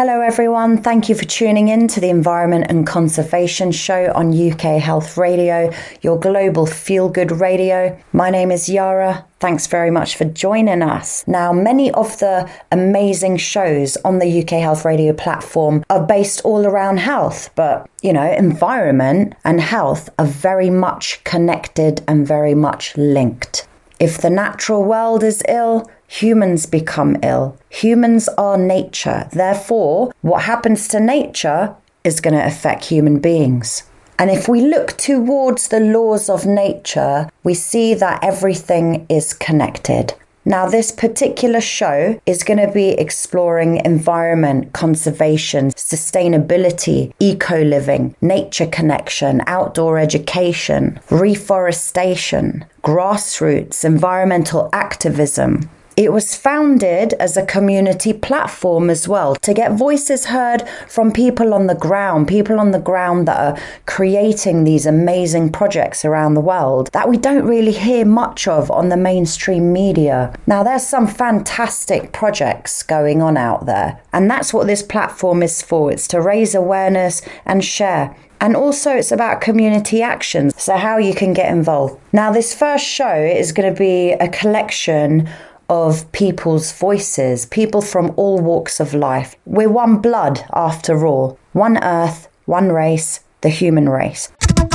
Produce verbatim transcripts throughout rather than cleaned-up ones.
Hello everyone, thank you for tuning in to the Environment and Conservation Show on U K Health Radio, your global feel-good radio. My name is Yara. Thanks very much for joining us. Now, many of the amazing shows on the U K Health Radio platform are based all around health, but, you know, environment and health are very much connected and very much linked. If the natural world is ill, humans become ill. Humans are nature. Therefore, what happens to nature is going to affect human beings. And if we look towards the laws of nature, we see that everything is connected. Now, this particular show is going to be exploring environment, conservation, sustainability, eco-living, nature connection, outdoor education, reforestation, grassroots, environmental activism. It was founded as a community platform as well to get voices heard from people on the ground, people on the ground that are creating these amazing projects around the world that we don't really hear much of on the mainstream media. Now, there's some fantastic projects going on out there, and that's what this platform is for. It's to raise awareness and share. And also it's about community actions, so how you can get involved. Now, this first show is going to be a collection of people's voices, people from all walks of life. We're one blood, after all. One earth, one race, the human race.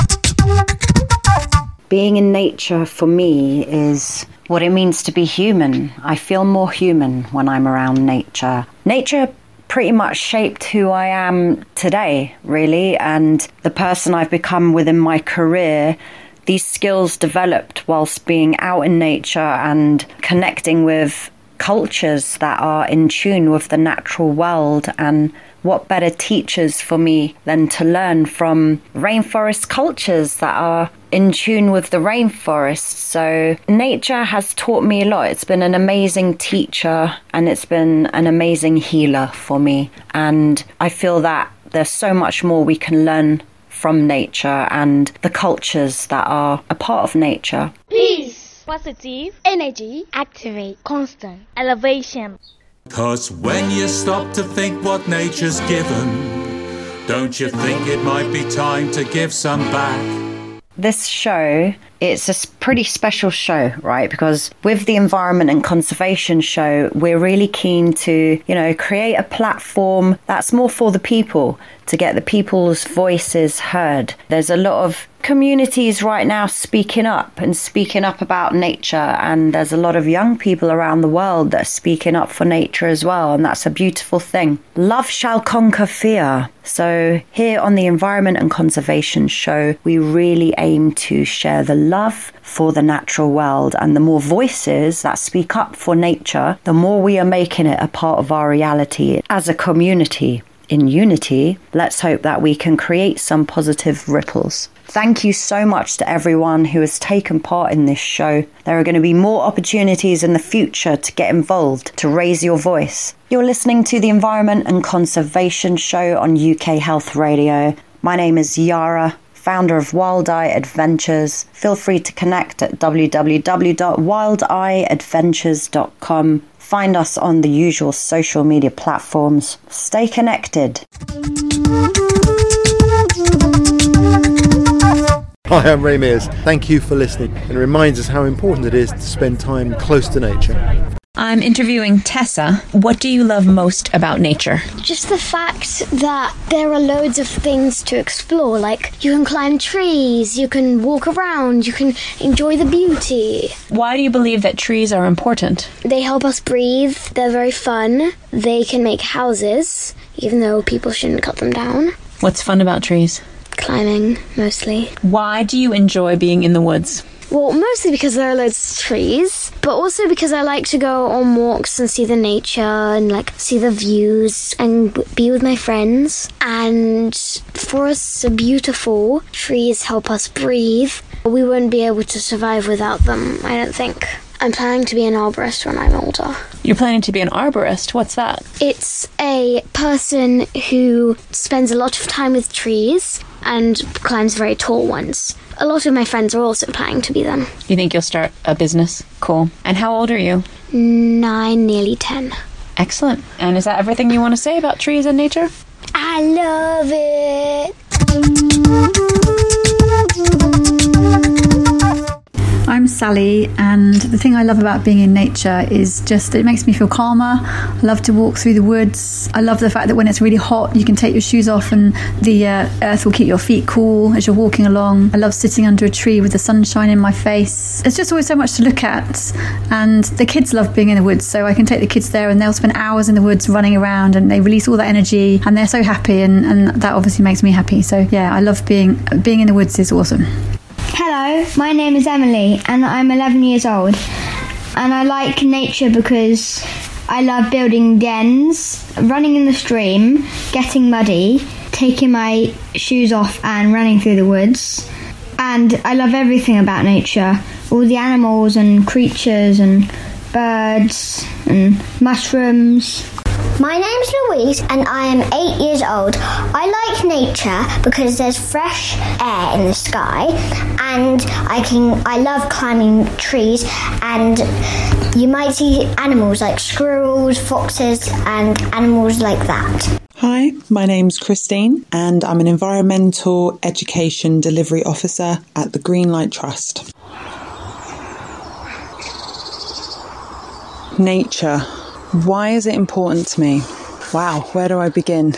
Being in nature for me is what it means to be human. I feel more human when I'm around nature. Nature pretty much shaped who I am today, really, and the person I've become within my career. These skills developed whilst being out in nature and connecting with cultures that are in tune with the natural world. And what better teachers for me than to learn from rainforest cultures that are in tune with the rainforest. So nature has taught me a lot. It's been an amazing teacher and it's been an amazing healer for me. And I feel that there's so much more we can learn from nature and the cultures that are a part of nature. Peace, positive, energy, activate, constant, elevation. Cause when you stop to think what nature's given, don't you think it might be time to give some back? This show, it's a pretty special show, right? Because with the Environment and Conservation Show, we're really keen to, you know, create a platform that's more for the people, to get the people's voices heard. There's a lot of communities right now speaking up and speaking up about nature, and there's a lot of young people around the world that are speaking up for nature as well, and that's a beautiful thing. Love shall conquer fear. So here on the Environment and Conservation Show, we really aim to share the love for the natural world, and the more voices that speak up for nature, the more we are making it a part of our reality as a community. In unity, let's hope that we can create some positive ripples. Thank you so much to everyone who has taken part in this show. There are going to be more opportunities in the future to get involved, to raise your voice. You're listening to the Environment and Conservation Show on U K Health Radio. My name is Yara, founder of Wild Eye Adventures. Feel free to connect at w w w dot wild eye adventures dot com. Find us on the usual social media platforms. Stay connected. Hi, I'm Ray Mears. Thank you for listening, and it reminds us how important it is to spend time close to nature. I'm interviewing Tessa. What do you love most about nature? Just the fact that there are loads of things to explore. Like, you can climb trees, you can walk around, you can enjoy the beauty. Why do you believe that trees are important? They help us breathe, they're very fun, they can make houses, even though people shouldn't cut them down. What's fun about trees? Climbing, mostly. Why do you enjoy being in the woods? Well, mostly because there are loads of trees, but also because I like to go on walks and see the nature and, like, see the views and be with my friends. And forests are beautiful. Trees help us breathe. We wouldn't be able to survive without them, I don't think. I'm planning to be an arborist when I'm older. You're planning to be an arborist? What's that? It's a person who spends a lot of time with trees and climbs very tall ones. A lot of my friends are also planning to be them. You think you'll start a business? Cool. And how old are you? Nine, nearly ten. Excellent. And is that everything you want to say about trees and nature? I love it. I'm Sally, and the thing I love about being in nature is just it makes me feel calmer. I love to walk through the woods. I love the fact that when it's really hot, you can take your shoes off and the uh, earth will keep your feet cool as you're walking along. I love sitting under a tree with the sunshine in my face. There's just always so much to look at, and the kids love being in the woods, so I can take the kids there and they'll spend hours in the woods running around and they release all that energy and they're so happy, and, and that obviously makes me happy. So yeah, I love being being in the woods is awesome. Hello, my name is Emily and I'm eleven years old, and I like nature because I love building dens, running in the stream, getting muddy, taking my shoes off and running through the woods. And I love everything about nature, all the animals and creatures and birds and mushrooms. My name's Louise and I am eight years old. I like nature because there's fresh air in the sky, and I can I love climbing trees, and you might see animals like squirrels, foxes and animals like that. Hi, my name's Christine and I'm an Environmental Education Delivery Officer at the Greenlight Trust. Nature. Why is it important to me? Wow, where do I begin?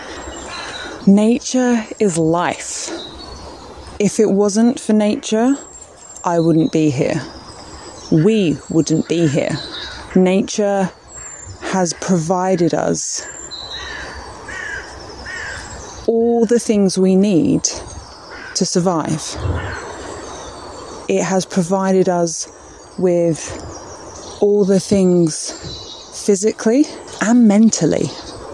Nature is life. If it wasn't for nature, I wouldn't be here. We wouldn't be here. Nature has provided us all the things we need to survive. It has provided us with all the things physically and mentally.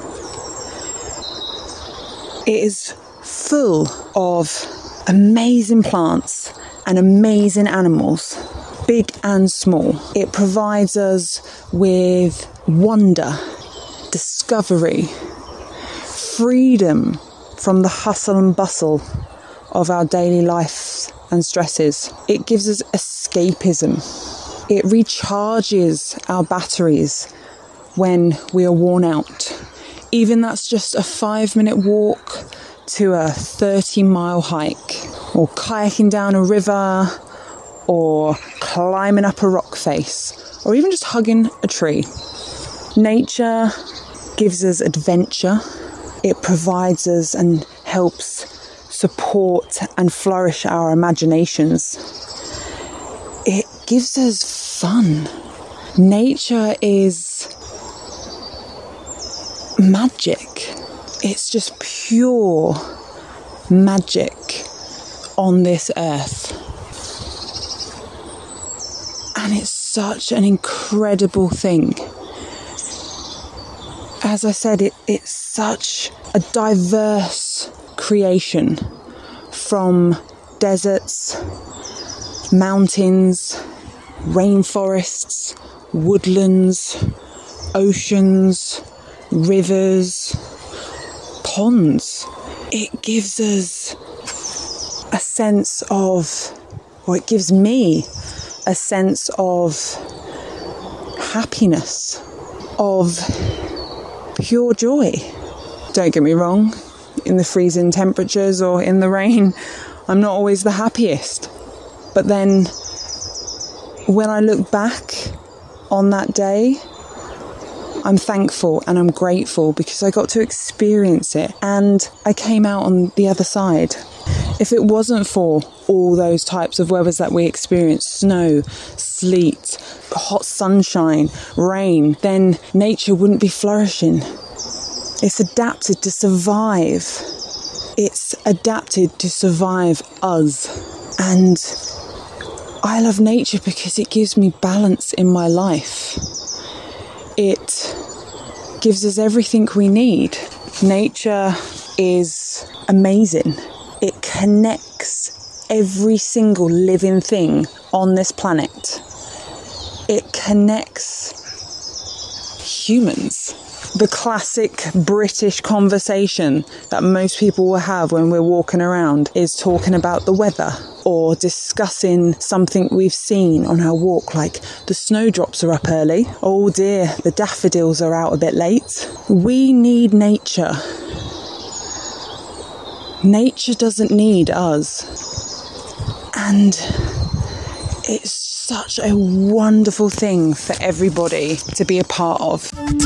It is full of amazing plants and amazing animals, big and small. It provides us with wonder, discovery, freedom from the hustle and bustle of our daily lives and stresses. It gives us escapism. It recharges our batteries when we are worn out. Even that's just a five minute walk to a thirty mile hike, or kayaking down a river, or climbing up a rock face, or even just hugging a tree. Nature gives us adventure. It provides us and helps support and flourish our imaginations. It gives us fun. Nature is magic. It's just pure magic on this earth. And it's such an incredible thing. As I said, it, it's such a diverse creation, from deserts, mountains, rainforests, woodlands, oceans, rivers, ponds. It gives us a sense of, or it gives me a sense of happiness, of pure joy. Don't get me wrong, in the freezing temperatures or in the rain, I'm not always the happiest. But then when I look back on that day, I'm thankful and I'm grateful because I got to experience it and I came out on the other side. If it wasn't for all those types of weathers that we experience, snow, sleet, hot sunshine, rain, then nature wouldn't be flourishing. It's adapted to survive. It's adapted to survive us. And I love nature because it gives me balance in my life. It gives us everything we need. Nature is amazing. It connects every single living thing on this planet. It connects humans. The classic British conversation that most people will have when we're walking around is talking about the weather or discussing something we've seen on our walk, like the snowdrops are up early. Oh dear, the daffodils are out a bit late. We need nature. Nature doesn't need us. And it's such a wonderful thing for everybody to be a part of.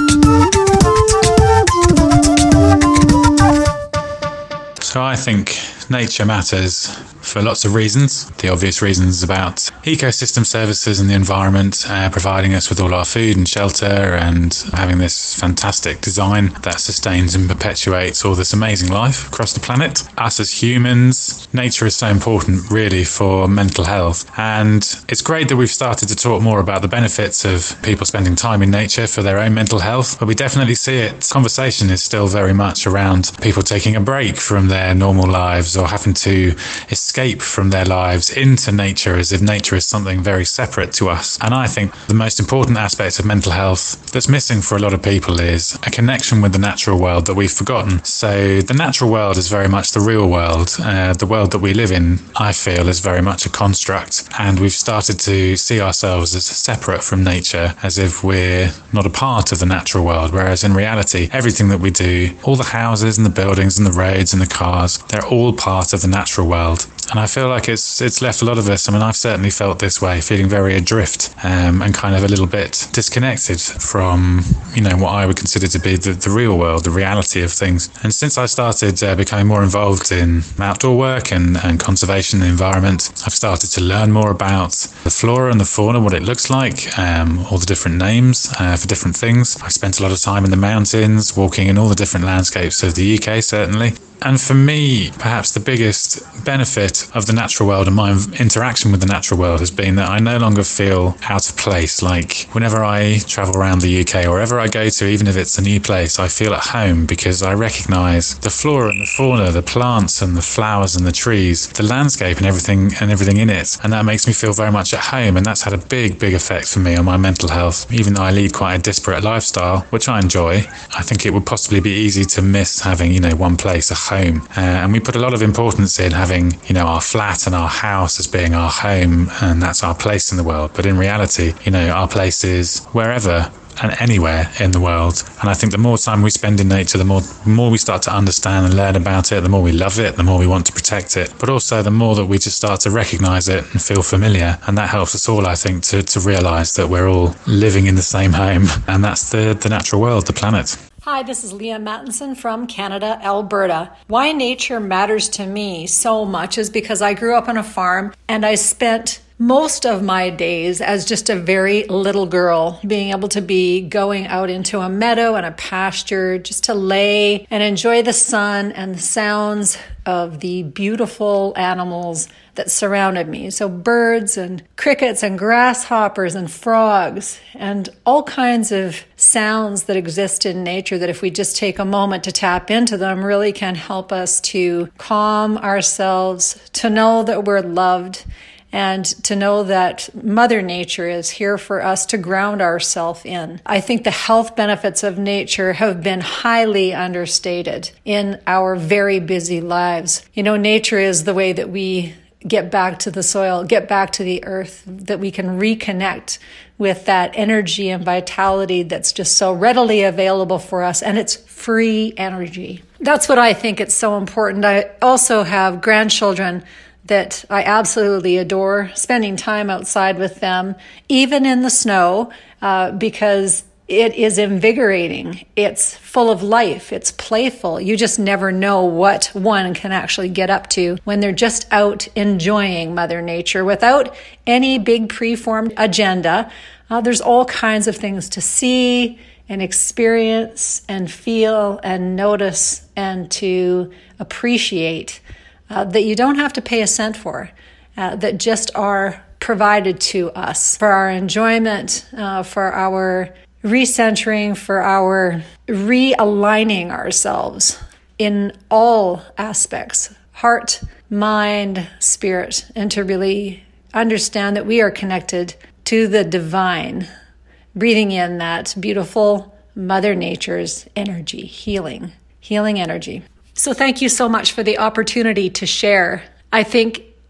So I think nature matters for lots of reasons. The obvious reasons about ecosystem services and the environment, uh, providing us with all our food and shelter, and having this fantastic design that sustains and perpetuates all this amazing life across the planet. Us as humans, nature is so important really for mental health, and it's great that we've started to talk more about the benefits of people spending time in nature for their own mental health, but we definitely see it. Conversation is still very much around people taking a break from their normal lives or having to escape from their lives into nature, as if nature is something very separate to us. And I think the most important aspect of mental health that's missing for a lot of people is a connection with the natural world that we've forgotten. So the natural world is very much the real world. Uh, the world that we live in, I feel, is very much a construct, and we've started to see ourselves as separate from nature, as if we're not a part of the natural world, whereas in reality, everything that we do, all the houses and the buildings and the roads and the cars, they're all part of the natural world. And I feel like it's it's left a lot of us, I mean, I've certainly felt this way, feeling very adrift um, and kind of a little bit disconnected from, you know, what I would consider to be the, the real world, the reality of things. And since I started uh, becoming more involved in outdoor work and, and conservation and the environment, I've started to learn more about the flora and the fauna, what it looks like, um, all the different names uh, for different things. I've spent a lot of time in the mountains, walking in all the different landscapes of the U K, certainly. And for me, perhaps the biggest benefit of the natural world and my interaction with the natural world has been that I no longer feel out of place. Like whenever I travel around the U K, or wherever I go to, even if it's a new place, I feel at home because I recognise the flora and the fauna, the plants and the flowers and the trees, the landscape and everything and everything in it. And that makes me feel very much at home. And that's had a big, big effect for me on my mental health. Even though I lead quite a disparate lifestyle, which I enjoy, I think it would possibly be easy to miss having, you know, one place, a home. Uh, and we put a lot of importance in having, you know, our flat and our house as being our home, and that's our place in the world. But in reality, you know, our place is wherever and anywhere in the world. And I think the more time we spend in nature, the more more we start to understand and learn about it, the more we love it, the more we want to protect it, but also the more that we just start to recognise it and feel familiar. And that helps us all, I think, to, to realise that we're all living in the same home, and that's the, the natural world, the planet. Hi, this is Leah Mattinson from Canada, Alberta. Why nature matters to me so much is because I grew up on a farm and I spent most of my days as just a very little girl, being able to be going out into a meadow and a pasture just to lay and enjoy the sun and the sounds of the beautiful animals that surrounded me. So birds and crickets and grasshoppers and frogs and all kinds of sounds that exist in nature that if we just take a moment to tap into them really can help us to calm ourselves, to know that we're loved, and to know that Mother Nature is here for us to ground ourselves in. I think the health benefits of nature have been highly understated in our very busy lives. You know, nature is the way that we get back to the soil, get back to the earth, that we can reconnect with that energy and vitality that's just so readily available for us, and it's free energy. That's what I think it's so important. I also have grandchildren that I absolutely adore, spending time outside with them, even in the snow, uh, because it is invigorating. It's full of life. It's playful. You just never know what one can actually get up to when they're just out enjoying Mother Nature without any big preformed agenda. Uh, there's all kinds of things to see and experience and feel and notice and to appreciate Uh, that you don't have to pay a cent for, uh, that just are provided to us for our enjoyment, uh, for our recentering, for our realigning ourselves in all aspects, heart, mind, spirit, and to really understand that we are connected to the divine, breathing in that beautiful Mother Nature's energy, healing, healing energy. So thank you so much for the opportunity to share. I think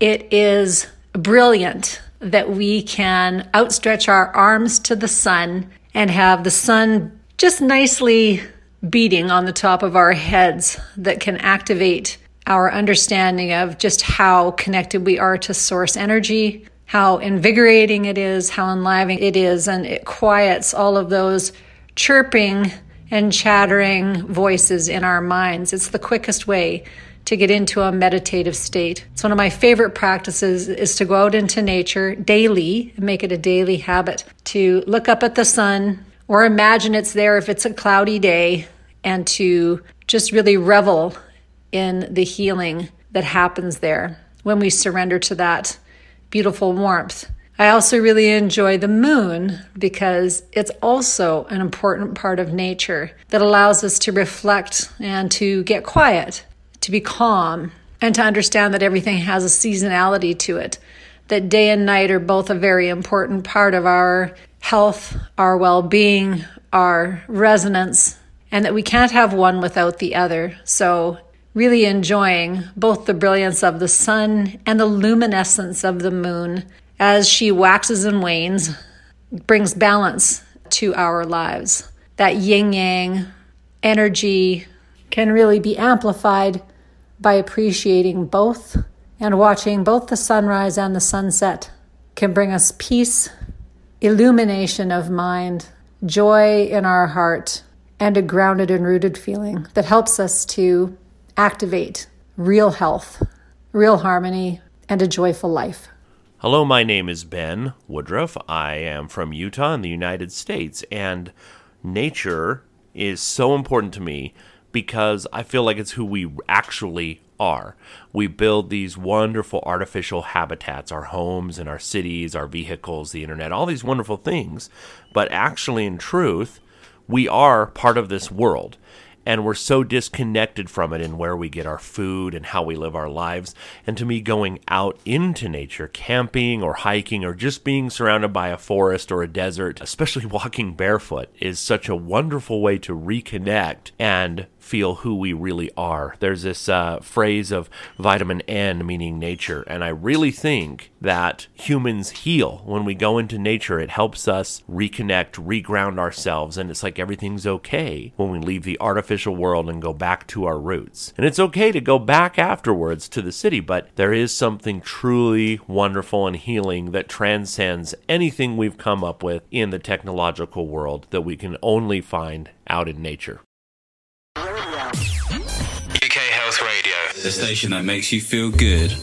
it is brilliant that we can outstretch our arms to the sun and have the sun just nicely beating on the top of our heads that can activate our understanding of just how connected we are to source energy, how invigorating it is, how enlivening it is, and it quiets all of those chirping and chattering voices in our minds. It's the quickest way to get into a meditative state. It's one of my favorite practices is to go out into nature daily and make it a daily habit to look up at the sun or imagine it's there if it's a cloudy day, and to just really revel in the healing that happens there when we surrender to that beautiful warmth. I also really enjoy the moon because it's also an important part of nature that allows us to reflect and to get quiet, to be calm, and to understand that everything has a seasonality to it, that day and night are both a very important part of our health, our well-being, our resonance, and that we can't have one without the other. So really enjoying both the brilliance of the sun and the luminescence of the moon as she waxes and wanes, brings balance to our lives. That yin-yang energy can really be amplified by appreciating both, and watching both the sunrise and the sunset can bring us peace, illumination of mind, joy in our heart, and a grounded and rooted feeling that helps us to activate real health, real harmony, and a joyful life. Hello, my name is Ben Woodruff. I am from Utah in the United States, and nature is so important to me because I feel like it's who we actually are. We build these wonderful artificial habitats, our homes and our cities, our vehicles, the internet, all these wonderful things. But actually, in truth, we are part of this world. And we're so disconnected from it in where we get our food and how we live our lives. And to me, going out into nature, camping or hiking or just being surrounded by a forest or a desert, especially walking barefoot, is such a wonderful way to reconnect and feel who we really are. There's this uh, phrase of vitamin N, meaning nature, and I really think that humans heal when we go into nature. It helps us reconnect, reground ourselves, and it's like everything's okay when we leave the artificial world and go back to our roots. And it's okay to go back afterwards to the city, but there is something truly wonderful and healing that transcends anything we've come up with in the technological world that we can only find out in nature. U K Health Radio, the station that makes you feel good.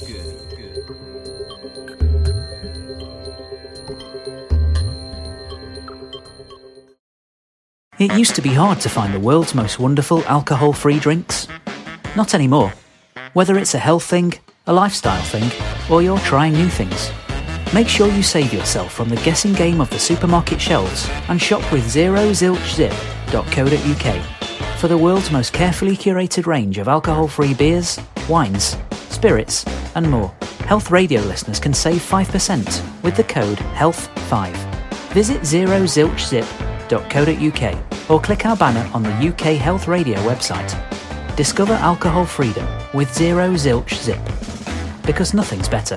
It used to be hard to find the world's most wonderful alcohol-free drinks. Not anymore. Whether it's a health thing, a lifestyle thing, or you're trying new things, make sure you save yourself from the guessing game of the supermarket shelves and shop with zero zilch zip dot co dot uk. For the world's most carefully curated range of alcohol-free beers, wines, spirits, and more. Health Radio listeners can save five percent with the code health five. Visit zero zilch zip dot co dot uk or click our banner on the U K Health Radio website. Discover alcohol freedom with Zero Zilch Zip, because nothing's better.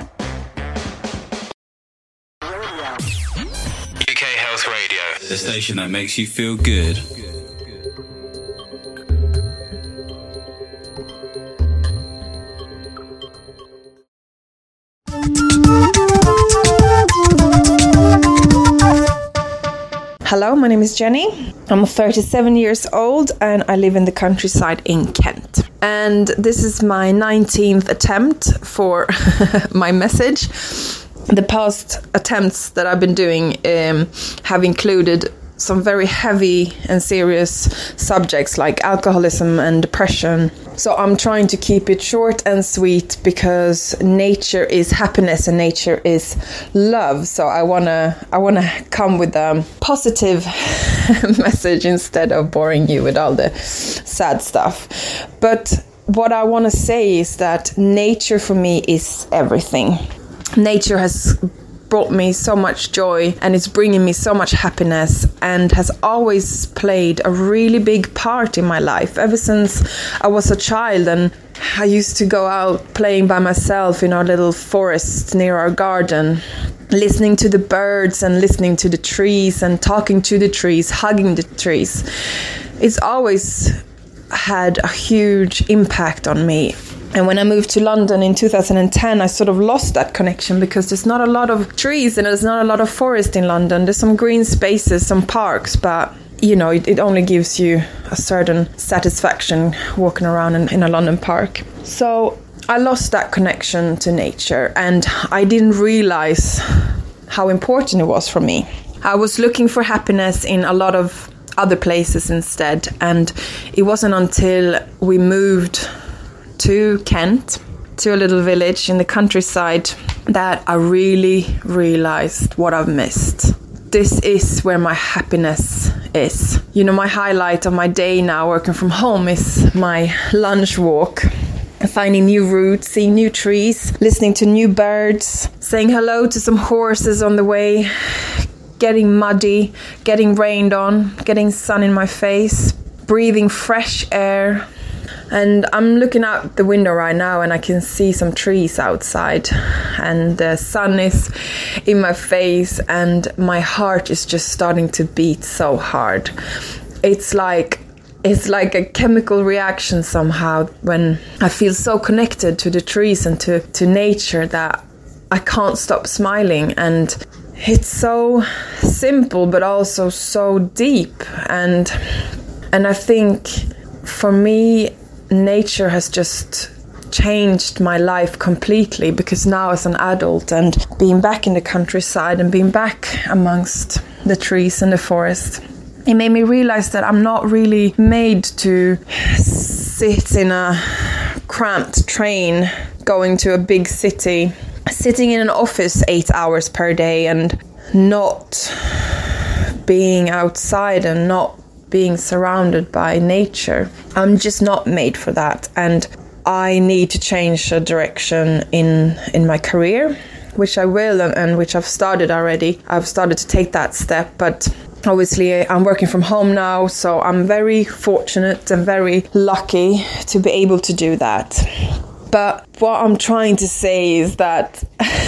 U K Health Radio, the station that makes you feel good. Hello, my name is Jenny. I'm thirty-seven years old and I live in the countryside in Kent. And this is my nineteenth attempt for my message. The past attempts that I've been doing um, have included some very heavy and serious subjects like alcoholism and depression. So I'm trying to keep it short and sweet because nature is happiness and nature is love. So I wanna I wanna come with a positive message instead of boring you with all the sad stuff. But what I want to say is that nature for me is everything. Nature has brought me so much joy, and it's bringing me so much happiness, and has always played a really big part in my life ever since I was a child. And I used to go out playing by myself in our little forest near our garden, listening to the birds and listening to the trees and talking to the trees, hugging the trees. It's always had a huge impact on me. And when I moved to London in two thousand ten, I sort of lost that connection because there's not a lot of trees and there's not a lot of forest in London. There's some green spaces, some parks, but you know, it, it only gives you a certain satisfaction walking around in, in a London park. So I lost that connection to nature, and I didn't realize how important it was for me. I was looking for happiness in a lot of other places instead, and it wasn't until we moved to Kent, to a little village in the countryside, that I really realized what I've missed. This is where my happiness is. You know, my highlight of my day now working from home is my lunch walk. Finding new routes, seeing new trees, listening to new birds, saying hello to some horses on the way, getting muddy, getting rained on, getting sun in my face, breathing fresh air. And I'm looking out the window right now and I can see some trees outside, and the sun is in my face, and my heart is just starting to beat so hard. It's like It's like a chemical reaction somehow when I feel so connected to the trees and to, to nature that I can't stop smiling. And it's so simple but also so deep. And and I think for me, nature has just changed my life completely, because now as an adult and being back in the countryside and being back amongst the trees and the forest, it made me realize that I'm not really made to sit in a cramped train going to a big city, sitting in an office eight hours per day and not being outside and not being surrounded by nature. I'm just not made for that, and I need to change the direction in, in my career, which I will, and, and which I've started already. I've started to take that step, but obviously, I'm working from home now, so I'm very fortunate and very lucky to be able to do that. But what I'm trying to say is that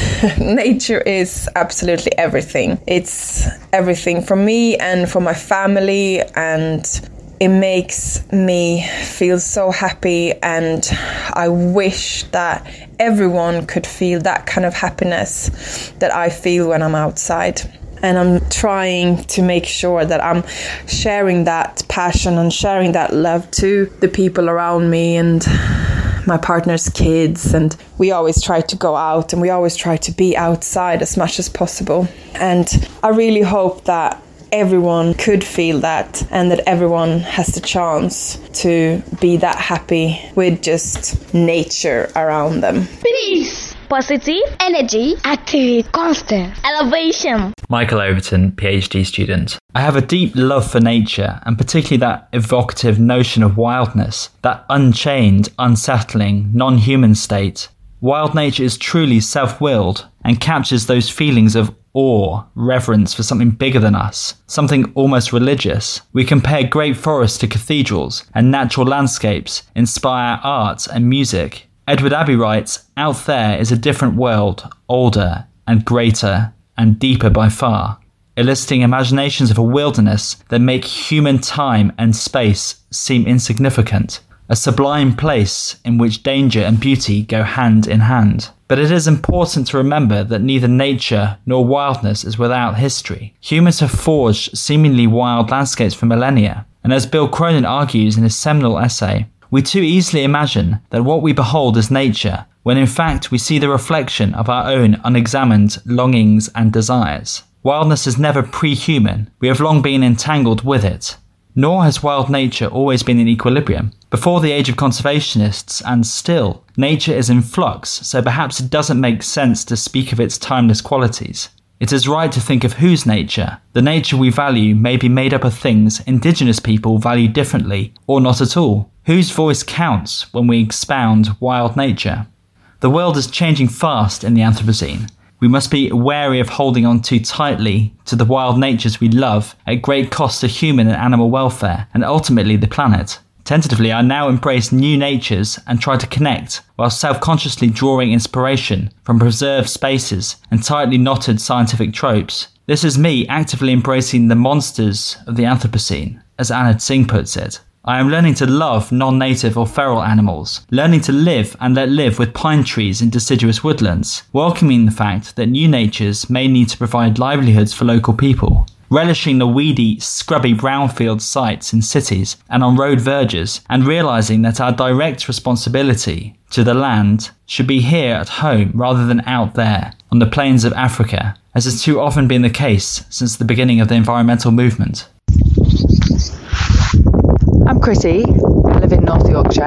nature is absolutely everything. It's everything for me and for my family, and it makes me feel so happy, and I wish that everyone could feel that kind of happiness that I feel when I'm outside. And I'm trying to make sure that I'm sharing that passion and sharing that love to the people around me and my partner's kids. And we always try to go out and we always try to be outside as much as possible. And I really hope that everyone could feel that, and that everyone has the chance to be that happy with just nature around them. Peace, positive energy, activity, constant elevation. Michael Overton, PhD student. I have a deep love for nature, and particularly that evocative notion of wildness, that unchained, unsettling, non-human state. Wild nature is truly self-willed and captures those feelings of awe, reverence for something bigger than us, something almost religious. We compare great forests to cathedrals, and natural landscapes inspire art and music. Edward Abbey writes, "Out there is a different world, older and greater and deeper by far," eliciting imaginations of a wilderness that make human time and space seem insignificant, a sublime place in which danger and beauty go hand in hand. But it is important to remember that neither nature nor wildness is without history. Humans have forged seemingly wild landscapes for millennia, and as Bill Cronin argues in his seminal essay, we too easily imagine that what we behold is nature, when in fact we see the reflection of our own unexamined longings and desires. Wildness is never pre-human, we have long been entangled with it. Nor has wild nature always been in equilibrium. Before the age of conservationists, and still, nature is in flux, so perhaps it doesn't make sense to speak of its timeless qualities. It is right to think of whose nature. The nature we value may be made up of things indigenous people value differently, or not at all. Whose voice counts when we expound wild nature? The world is changing fast in the Anthropocene. we must be wary of holding on too tightly to the wild natures we love at great cost to human and animal welfare, and ultimately the planet. Tentatively, I now embrace new natures and try to connect, while self-consciously drawing inspiration from preserved spaces and tightly knotted scientific tropes. This is me actively embracing the monsters of the Anthropocene, as Anand Singh puts it. I am learning to love non-native or feral animals, learning to live and let live with pine trees in deciduous woodlands, welcoming the fact that new natures may need to provide livelihoods for local people, relishing the weedy, scrubby brownfield sites in cities and on road verges, and realising that our direct responsibility to the land should be here at home rather than out there, on the plains of Africa, as has too often been the case since the beginning of the environmental movement. I'm Chrissy, I live in North Yorkshire.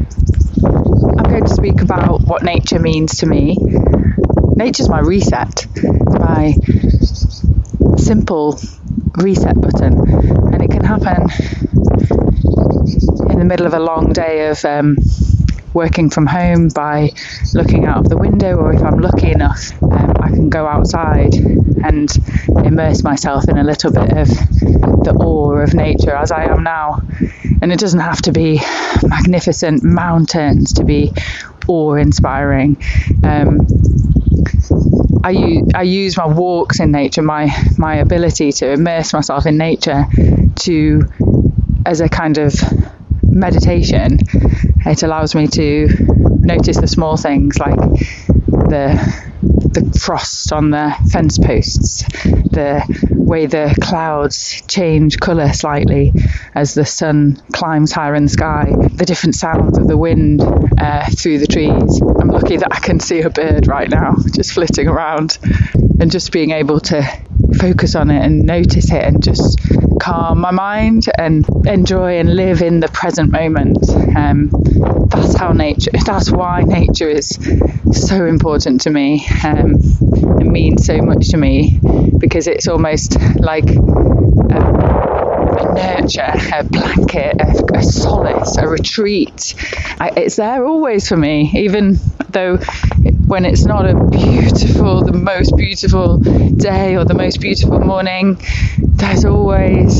I'm going to speak about what nature means to me. Nature's my reset, my simple reset button, and it can happen in the middle of a long day of um, working from home by looking out of the window, or if I'm lucky enough, um, I can go outside and immerse myself in a little bit of the awe of nature as I am now. And it doesn't have to be magnificent mountains to be awe-inspiring. Um, I, u- I use my walks in nature, my, my ability to immerse myself in nature to as a kind of meditation. It allows me to notice the small things like the the frost on the fence posts, the way the clouds change colour slightly as the sun climbs higher in the sky, the different sounds of the wind uh, through the trees. I'm lucky that I can see a bird right now just flitting around, and just being able to focus on it and notice it and just calm my mind and enjoy and live in the present moment. Um, that's how nature, that's why nature is so important to me. Um, it means so much to me because it's almost like a, a nurture, a blanket, a, a solace, a retreat. I, it's there always for me, even though when it's not a beautiful, the most beautiful day or the most beautiful morning, there's always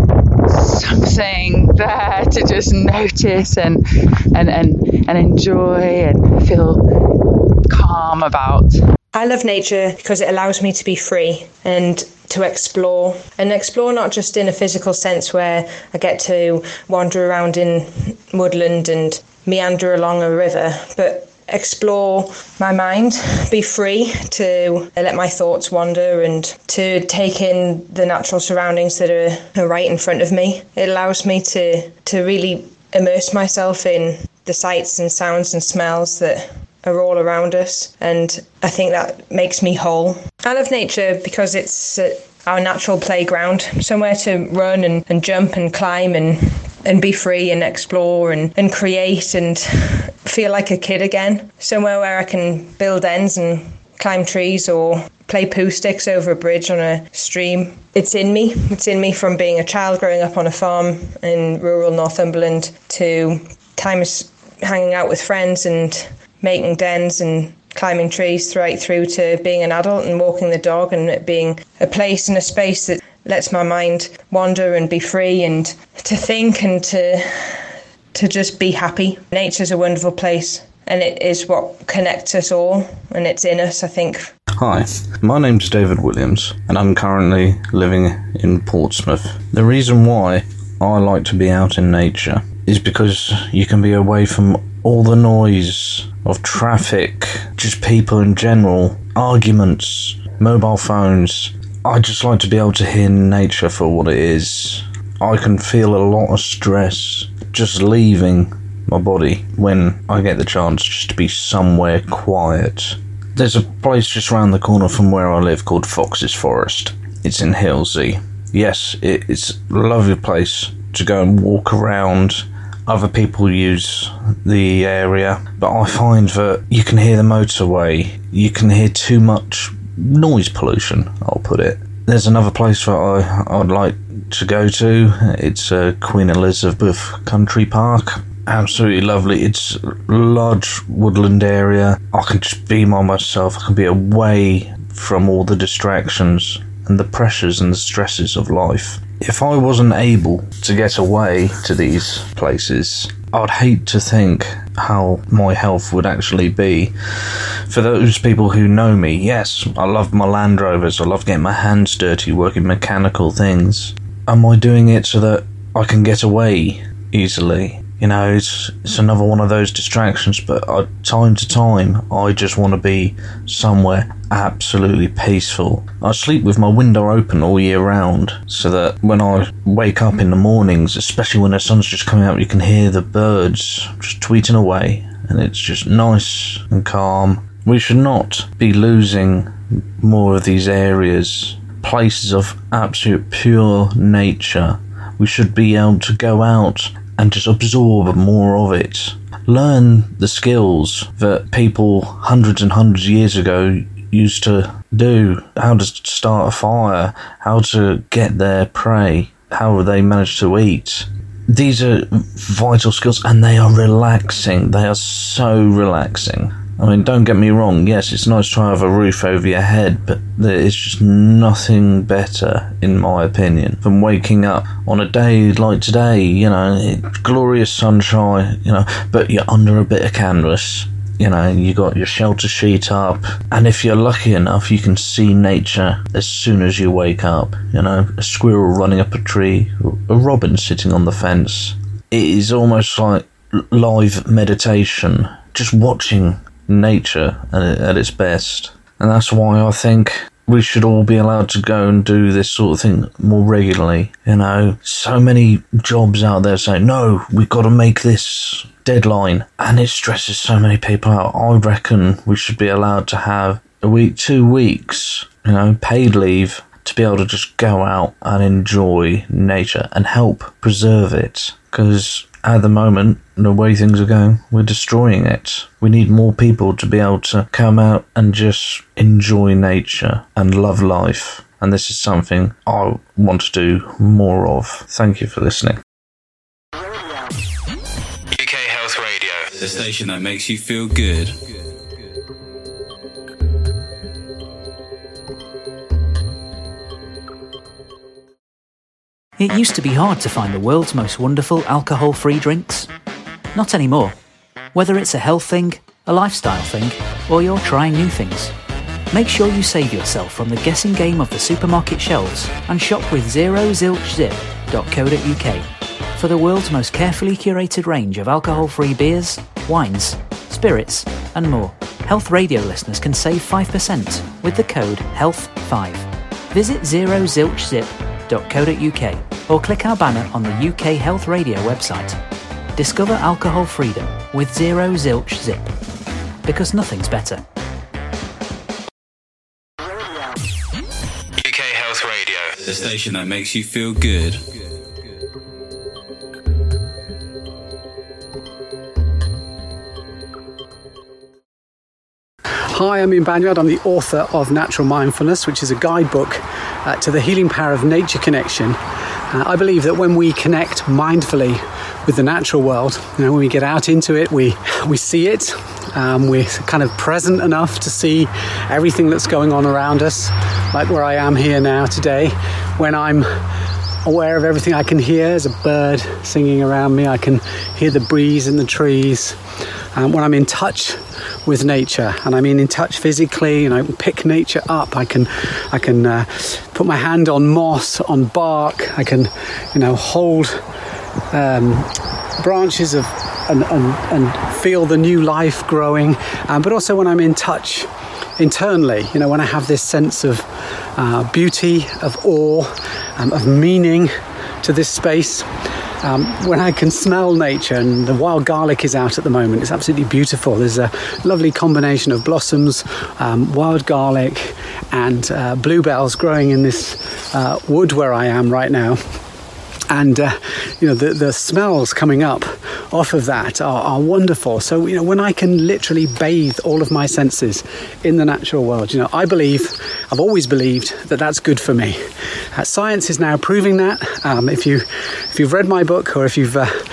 something there to just notice and and, and, and enjoy and feel calm about. I love nature because it allows me to be free and to explore, and explore not just in a physical sense where I get to wander around in woodland and meander along a river, but explore my mind, be free to let my thoughts wander and to take in the natural surroundings that are, are right in front of me. It allows me to, to really immerse myself in the sights and sounds and smells that are all around us, and I think that makes me whole. I love nature because it's uh, our natural playground, somewhere to run and, and jump and climb and and be free and explore and, and create and feel like a kid again. Somewhere where I can build ends and climb trees or play poo sticks over a bridge on a stream. It's in me. It's in me from being a child growing up on a farm in rural Northumberland to times hanging out with friends and making dens and climbing trees, right through to being an adult and walking the dog, and it being a place and a space that lets my mind wander and be free and to think and to to just be happy. Nature's a wonderful place, and it is what connects us all, and it's in us, I think. Hi, my name's David Williams, and I'm currently living in Portsmouth. The reason why I like to be out in nature is because you can be away from all the noise of traffic, just people in general, arguments, mobile phones. I just like to be able to hear nature for what it is. I can feel a lot of stress just leaving my body when I get the chance just to be somewhere quiet. There's a place just round the corner from where I live called Fox's Forest. It's in Hilsey. Yes, it's a lovely place to go and walk around. Other people use the area, but I find that you can hear the motorway. You can hear too much noise pollution, I'll put it. There's another place that I, I'd like to go to. It's uh, Queen Elizabeth Country Park. absolutely lovely. It's a large woodland area. I can just be by myself. I can be away from all the distractions and the pressures and the stresses of life. If I wasn't able to get away to these places, I'd hate to think how my health would actually be. For those people who know me, yes, I love my Land Rovers, I love getting my hands dirty, working mechanical things. Am I doing it so that I can get away easily? You know, it's it's another one of those distractions, but uh, time to time, I just want to be somewhere absolutely peaceful. I sleep with my window open all year round, so that when I wake up in the mornings, especially when the sun's just coming up, you can hear the birds just tweeting away, and it's just nice and calm. We should not be losing more of these areas, places of absolute pure nature. We should be able to go out and just absorb more of it. Learn the skills that people hundreds and hundreds of years ago used to do. How to start a fire, how to get their prey, how they manage to eat. These are vital skills, and they are relaxing. They are so relaxing. I mean, don't get me wrong, yes, it's nice to have a roof over your head, but there is just nothing better, in my opinion, than waking up on a day like today, you know, glorious sunshine, you know, but you're under a bit of canvas, you know, you got your shelter sheet up, and if you're lucky enough, you can see nature as soon as you wake up, you know, a squirrel running up a tree, a robin sitting on the fence. It is almost like live meditation, just watching nature at, at its best. And that's why I think we should all be allowed to go and do this sort of thing more regularly. You know, so many jobs out there saying, no, we've got to make this deadline, and it stresses so many people out. I reckon we should be allowed to have a week, two weeks, you know, paid leave, to be able to just go out and enjoy nature and help preserve it. Because at the moment, the way things are going, we're destroying it. We need more people to be able to come out and just enjoy nature and love life. And this is something I want to do more of. Thank you for listening. U K Health Radio, the station that makes you feel good. It used to be hard to find the world's most wonderful alcohol-free drinks. Not anymore. Whether it's a health thing, a lifestyle thing, or you're trying new things, make sure you save yourself from the guessing game of the supermarket shelves and shop with zero zilch zip dot co dot uk for the world's most carefully curated range of alcohol-free beers, wines, spirits, and more. Health Radio listeners can save five percent with the code health five. Visit zero zilch zip dot co dot uk or click our banner on the U K Health Radio website. Discover alcohol freedom with Zero Zilch Zip, because nothing's better. U K Health Radio, the station that makes you feel good. Hi, I'm Ian Banyard. I'm the author of Natural Mindfulness, which is a guidebook uh, to the healing power of nature connection. Uh, I believe that when we connect mindfully with the natural world, you know, when we get out into it, we we see it. Um, we're kind of present enough to see everything that's going on around us, like where I am here now today. When I'm aware of everything, I can hear as a bird singing around me. I can hear the breeze in the trees. Um, when I'm in touch with nature, and I mean in touch physically, you know, pick nature up. I can, I can uh, put my hand on moss, on bark. I can, you know, hold um, branches of and, and and feel the new life growing. Um, but also when I'm in touch internally, you know, when I have this sense of uh, beauty, of awe, um, of meaning to this space. Um, when I can smell nature, and the wild garlic is out at the moment, it's absolutely beautiful. There's a lovely combination of blossoms, um, wild garlic, and uh, bluebells growing in this uh, wood where I am right now. And, uh, you know, the, the smells coming up off of that are, are wonderful. So, you know, when I can literally bathe all of my senses in the natural world, you know, I believe, I've always believed that that's good for me. Uh, science is now proving that. Um, if you, if you've read my book, or if you've uh,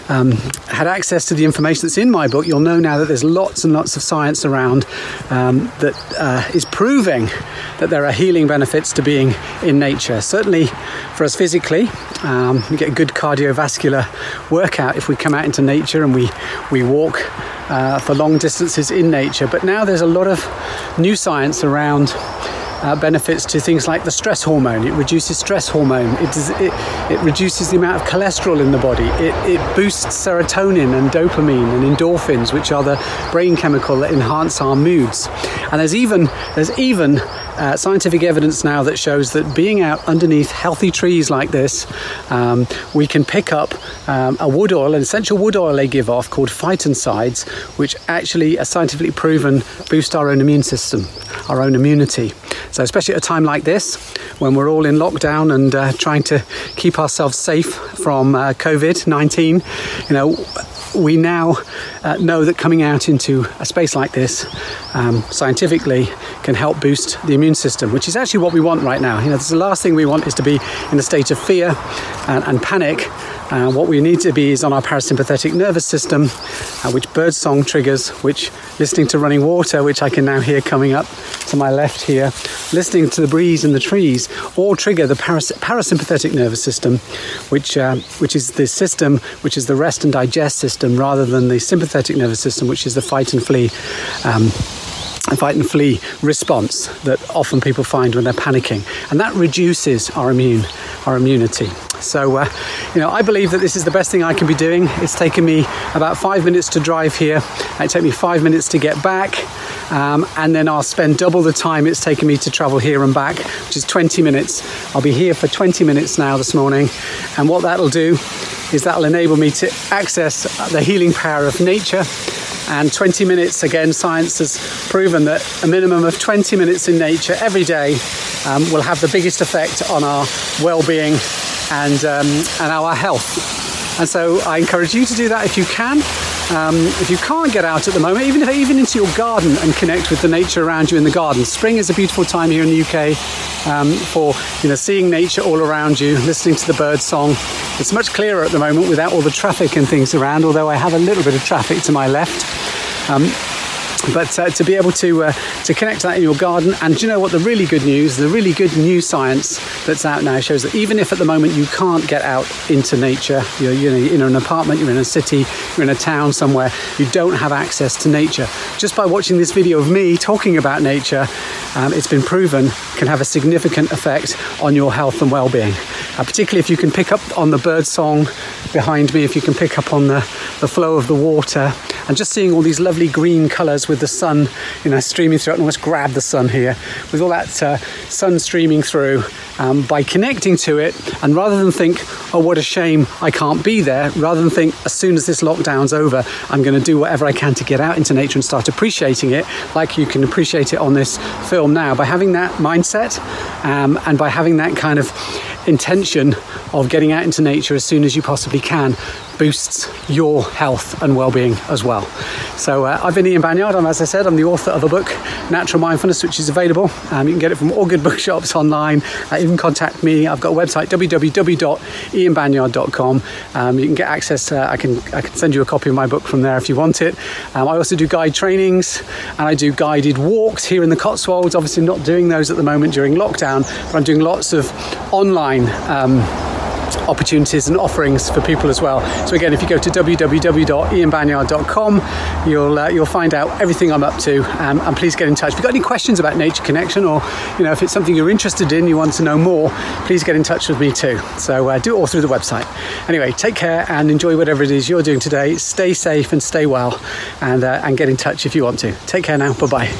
um, had access to the information that's in my book, you'll know now that there's lots and lots of science around um, that uh, is proving that there are healing benefits to being in nature. Certainly for us physically, um, we get a good cardiovascular workout if we come out into nature and we, we walk uh, for long distances in nature. But now there's a lot of new science around Uh, benefits to things like the stress hormone. It reduces stress hormone. It, does, it, it reduces the amount of cholesterol in the body. It, it boosts serotonin and dopamine and endorphins, which are the brain chemical that enhance our moods. And there's even there's even uh, scientific evidence now that shows that being out underneath healthy trees like this, um, we can pick up um, a wood oil, an essential wood oil they give off called phytoncides, which actually are scientifically proven boost our own immune system, our own immunity. So especially at a time like this, when we're all in lockdown and uh, trying to keep ourselves safe from uh, covid nineteen, you know, we now uh, know that coming out into a space like this um, scientifically can help boost the immune system, which is actually what we want right now. You know, the last thing we want is to be in a state of fear and, and panic. Uh, what we need to be is on our parasympathetic nervous system, uh, which birdsong triggers, which listening to running water, which I can now hear coming up to my left here, listening to the breeze in the trees, all trigger the paras- parasympathetic nervous system, which uh, which is the system, which is the rest and digest system, rather than the sympathetic nervous system, which is the fight and flee um, fight and flee response that often people find when they're panicking. And that reduces our immune, our immunity. So, uh, you know, I believe that this is the best thing I can be doing. It's taken me about five minutes to drive here. It took me five minutes to get back. Um, and then I'll spend double the time it's taken me to travel here and back, which is twenty minutes. I'll be here for twenty minutes now this morning. And what that'll do is that'll enable me to access the healing power of nature. And twenty minutes, again, science has proven that a minimum of twenty minutes in nature every day um, will have the biggest effect on our well-being and, um, and our health. And so I encourage you to do that if you can. Um, if you can't get out at the moment, even if, even into your garden and connect with the nature around you in the garden. Spring is a beautiful time here in the U K um, for you know seeing nature all around you, listening to the bird song. It's much clearer at the moment without all the traffic and things around, although I have a little bit of traffic to my left. Um, But uh, to be able to uh, to connect that in your garden, and do you know what? The really good news, the really good new science that's out now shows that even if at the moment you can't get out into nature, you're, you know, you're in an apartment, you're in a city, you're in a town somewhere, you don't have access to nature. Just by watching this video of me talking about nature, um, it's been proven can have a significant effect on your health and well-being. Uh, particularly if you can pick up on the bird song behind me, if you can pick up on the, the flow of the water, and just seeing all these lovely green colours with the sun, you know, streaming through. I can almost grab the sun here with all that uh, sun streaming through. Um, by connecting to it, and rather than think, oh, what a shame I can't be there, rather than think, as soon as this lockdown's over, I'm going to do whatever I can to get out into nature and start appreciating it, like you can appreciate it on this film now. By having that mindset um, and by having that kind of intention of getting out into nature as soon as you possibly can, boosts your health and well-being as well. So uh, I've been Ian Banyard. I'm, as I said, I'm the author of a book, Natural Mindfulness, which is available. Um, you can get it from all good bookshops online. Uh, you can contact me. I've got a website, w w w dot ian banyard dot com. Um, you can get access. Uh, I can I can send you a copy of my book from there if you want it. Um, I also do guide trainings, and I do guided walks here in the Cotswolds. Obviously not doing those at the moment during lockdown, but I'm doing lots of online um, opportunities and offerings for people as well. So again, if you go to w w w dot ian banyard dot com, you'll uh, you'll find out everything I'm up to, um, and please get in touch. If you've got any questions about Nature Connection, or you know if it's something you're interested in, you want to know more, please get in touch with me too. So uh, do it all through the website. Anyway, take care and enjoy whatever it is you're doing today. Stay safe and stay well, and uh, and get in touch if you want to. Take care now. Bye bye.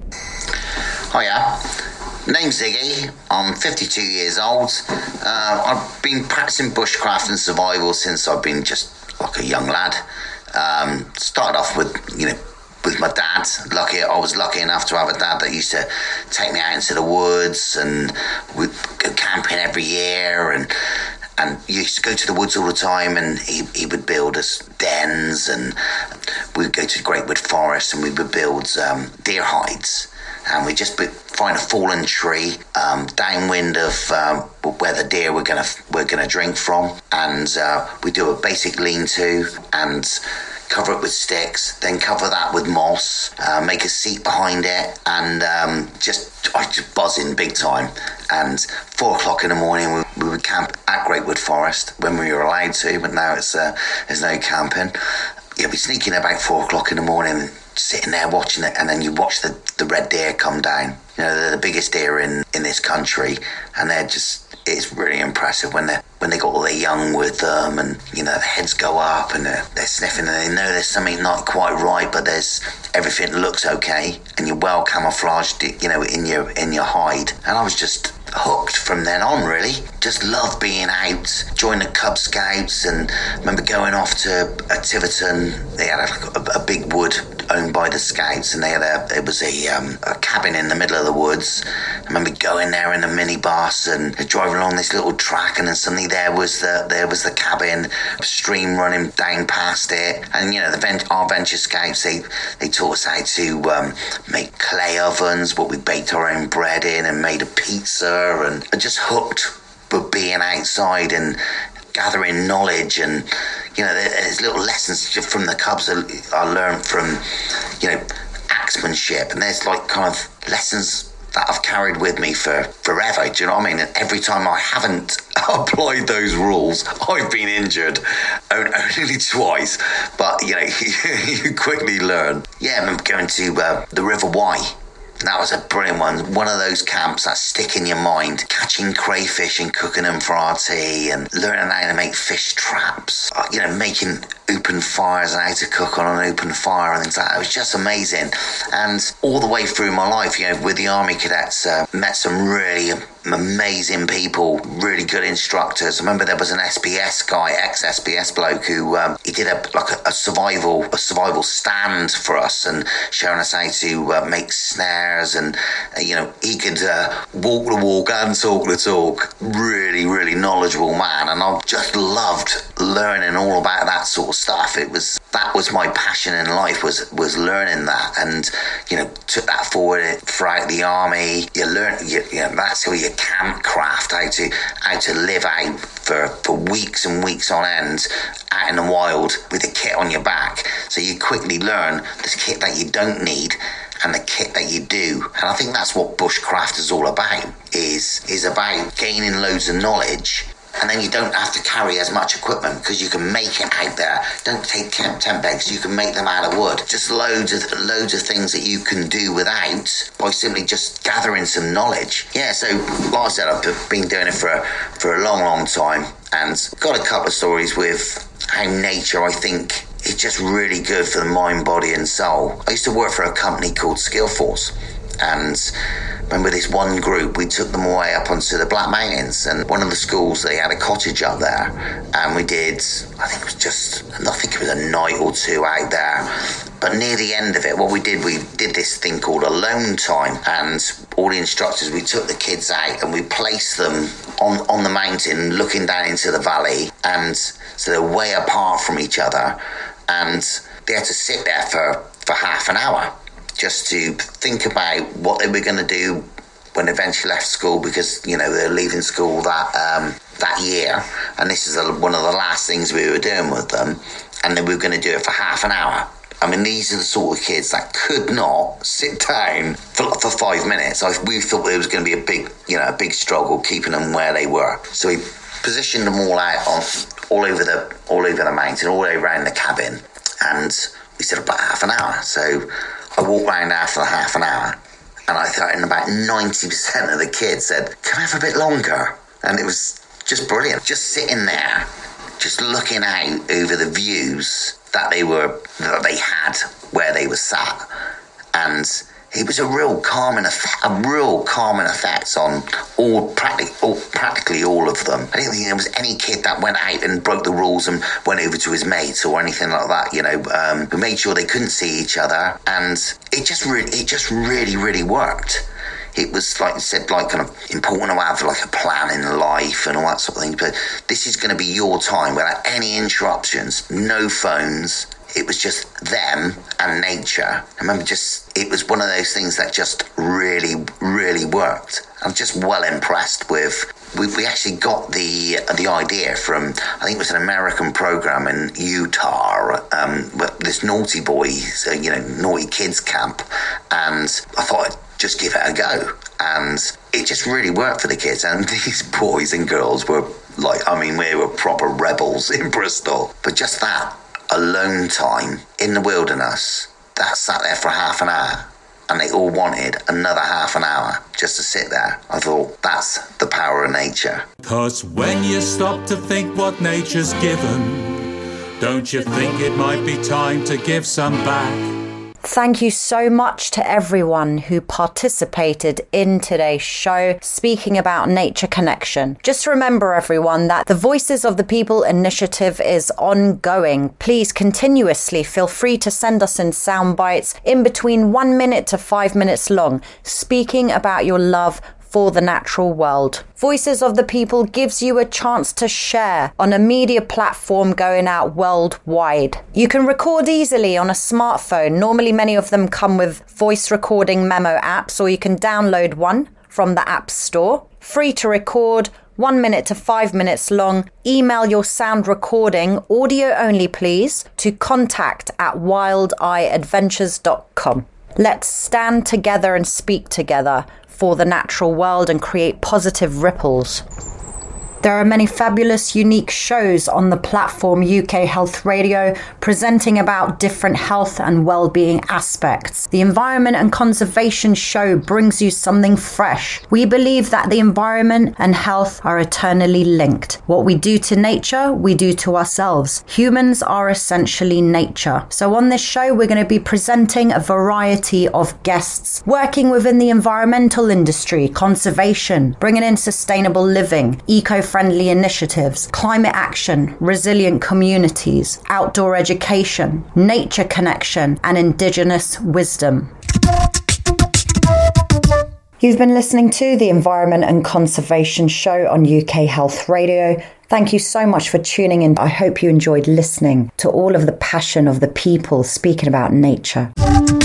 Hiya. Name's Ziggy. I'm fifty-two years old. Uh, I've been practicing bushcraft and survival since I've been just like a young lad. Um, started off with, you know, with my dad. Lucky, I was lucky enough to have a dad that used to take me out into the woods, and we'd go camping every year, and and used to go to the woods all the time, and he, he would build us dens, and we'd go to Great Wood Forest, and we would build um, deer hides. and we just find a fallen tree um, downwind of um, where the deer were gonna we're gonna drink from, and uh, we do a basic lean-to and cover it with sticks, then cover that with moss, uh, make a seat behind it, and um, just I just buzz in big time. And four o'clock in the morning, we, we would camp at Greatwood Forest when we were allowed to, but now it's uh, there's no camping. You'll be sneaking about four o'clock in the morning, sitting there watching it, and then you watch the, the red deer come down. You know, they're the biggest deer in, in this country, and they're just, it's really impressive when they when they got all their young with them, and you know, the heads go up and they're, they're sniffing, and they know there's something not quite right, but there's everything looks okay, and you're well camouflaged, you know, in your in your hide. And I was just hooked from then on, really. Just loved being out, joined the Cub Scouts, and remember going off to uh, Tiverton. They had a, a, a big wood owned by the Scouts, and they had a, it was a, um, a cabin in the middle of the woods. I remember going there in a minibus and driving along this little track, and then suddenly there was the there was the cabin, a stream running down past it, and you know, the vent, our Venture Scouts, they they taught us how to um, make clay ovens, what we baked our own bread in, and made a pizza, and I just hooked with being outside and gathering knowledge. And you know, there's little lessons from the Cubs I learned from, you know, axemanship, and there's like kind of lessons that I've carried with me for forever. Do you know what I mean? And every time I haven't applied those rules, I've been injured. Only twice, but you know, you quickly learn. Yeah, I remember going to uh, the River Wye. That was a brilliant one. One of those camps that stick in your mind. Catching crayfish and cooking them for our tea, and learning how to make fish traps. Uh, you know, making open fires and how to cook on an open fire and things like that. It was just amazing. And all the way through my life, you know, with the Army Cadets, uh, met some really amazing people, really good instructors. I remember there was an S B S guy, ex-S B S bloke, who um, he did a like a, a survival a survival stand for us, and showing us how to uh, make snares, and uh, you know, he could uh, walk the walk and talk the talk. Really, really knowledgeable man, and I just loved learning all about that sort of stuff. It was that was my passion in life, was was learning that, and you know, took that forward throughout the army. You learn, you, you know, that's how you camp craft, how to how to live out for, for weeks and weeks on end out in the wild with a kit on your back. So you quickly learn the kit that you don't need and the kit that you do. And I think that's what bushcraft is all about, is is about gaining loads of knowledge. And then you don't have to carry as much equipment because you can make it out there. Don't take tent pegs, you can make them out of wood. Just loads of loads of things that you can do without by simply just gathering some knowledge. Yeah, so like I said, I've been doing it for, for a long, long time, and got a couple of stories with how nature, I think, is just really good for the mind, body and soul. I used to work for a company called Skillforce, and remember this one group, we took them away up onto the Black Mountains, and one of the schools, they had a cottage up there, and we did, I think it was just, I think it was a night or two out there, but near the end of it, what we did, we did this thing called alone time, and all the instructors, we took the kids out and we placed them on, on the mountain looking down into the valley, and so they're way apart from each other, and they had to sit there for, for half an hour just to think about what they were going to do when they eventually left school, because, you know, they're leaving school that um, that year, and this is a, one of the last things we were doing with them, and then we were going to do it for half an hour. I mean, these are the sort of kids that could not sit down for, for five minutes. I, we thought it was going to be a big, you know, a big struggle keeping them where they were. So we positioned them all out on all over the all over the mountain, all the way around the cabin, and we said about half an hour. So I walked round after the half an hour, and I thought, and about ninety percent of the kids said, "Can I have a bit longer?" And it was just brilliant. Just sitting there, just looking out over the views that they were that they had where they were sat, and it was a real calming effect, a real calming effect on all practically, all, practically all of them. I didn't think there was any kid that went out and broke the rules and went over to his mates or anything like that. You know, um, we made sure they couldn't see each other, and it just really, it just really, really worked. It was, like I said, like kind of important to have like a plan in life and all that sort of thing. But this is going to be your time without any interruptions, no phones. it was just them and nature. I remember just, it was one of those things that just really, really worked. I'm just well impressed with, we, we actually got the the idea from, I think it was an American program in Utah, um, this naughty boys, uh, you know, naughty kids camp. And I thought I'd just give it a go. And it just really worked for the kids. And these boys and girls were like, I mean, we were proper rebels in Bristol. But just that alone time in the wilderness, that sat there for half an hour, and they all wanted another half an hour just to sit there. I thought, that's the power of nature. 'Cause when you stop to think what nature's given, don't you think it might be time to give some back? Thank you so much to everyone who participated in today's show speaking about Nature Connection. Just remember, everyone, that the Voices of the People initiative is ongoing. Please continuously feel free to send us in sound bites in between one minute to five minutes long, speaking about your love for the natural world. Voices of the People gives you a chance to share on a media platform going out worldwide. You can record easily on a smartphone. Normally many of them come with voice recording memo apps, or you can download one from the App Store. Free to record, one minute to five minutes long. Email your sound recording, audio only please, to contact at wild eye adventures dot com. Let's stand together and speak together for the natural world and create positive ripples. There are many fabulous, unique shows on the platform U K Health Radio presenting about different health and well-being aspects. The Environment and Conservation Show brings you something fresh. We believe that the environment and health are eternally linked. What we do to nature, we do to ourselves. Humans are essentially nature. So on this show, we're going to be presenting a variety of guests working within the environmental industry, conservation, bringing in sustainable living, eco friendly initiatives, climate action, resilient communities, outdoor education, nature connection, and indigenous wisdom. You've been listening to the Environment and Conservation Show on U K Health Radio. Thank you so much for tuning in. I hope you enjoyed listening to all of the passion of the people speaking about nature.